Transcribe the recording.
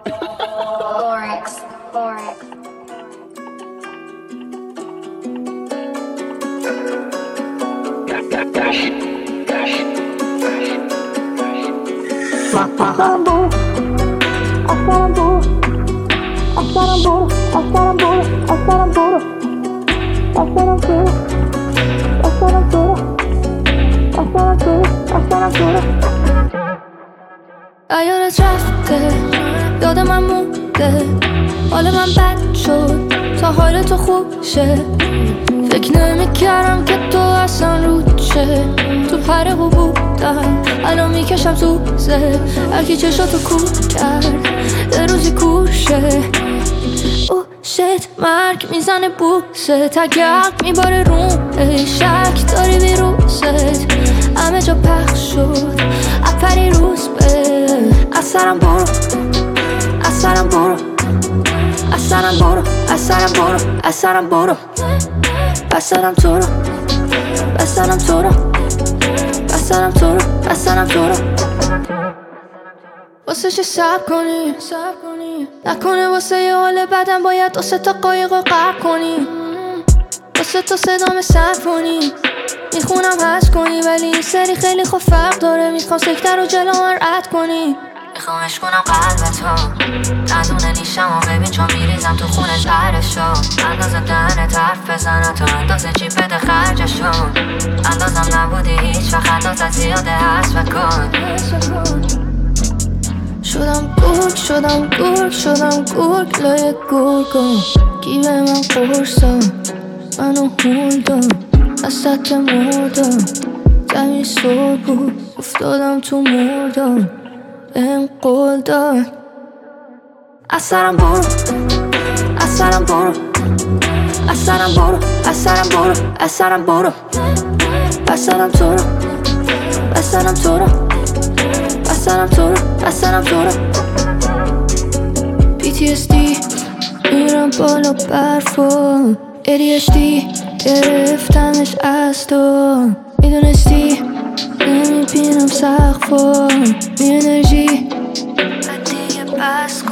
ایارت رفته یاد من مونده، حال من بد شد تا حال تو خوب شه. فکر نمیکردم که تو اصلا رود شه. تو پر بودم الان میکشم سوزه، هرکی چشاتو کور کرد یه روزی کور شه. او شت مرگ میزنه بوسه، تگرد میباره روم شک داری ویروست، همه جا پخش شد اپری روز به. از سرم برو، از سرم برو، از سرم برو، از سرم برو، از سرم برو، بسترم تو رو، بسترم تو رو، بسترم تو رو، بسترم تو رو. واسه چه صبر کنی نکنه، واسه یه حال بدن باید 2 تا قایق رو غرق کنی. واسه تو صدام سمفونی میخونم هست کنی، ولی این سری خیلی خوب فرق داره. میخوام سکتر رو جلو من رد کنی، میخوامش کنم قلبتو دندونه نیشم و ببین چون میریزم تو خونش هرشو. اندازه دهنت حرف بزنه تو اندازه چی بده خرجشو. اندازم نبودی هیچ وقت، اندازت زیاده هست بکن. شدم گرگ شدم گرگ شدم گرگ لای گرگم، گیوه من قرصم منو هوندم از سطح مردم. زمین سر بود افتادم تو مردم بهم قول داد. از سرم برو، از سرم برو، از سرم برو، از سرم برو، از سرم برو، بسترم تو رو، بسترم تو رو، بسترم تو رو، بسترم تو رو. PTSD میرم بالا برفا، ADHD گرفتمش از تو. میدونستی نمیبینم سقفا، بی انرژی دیگه بس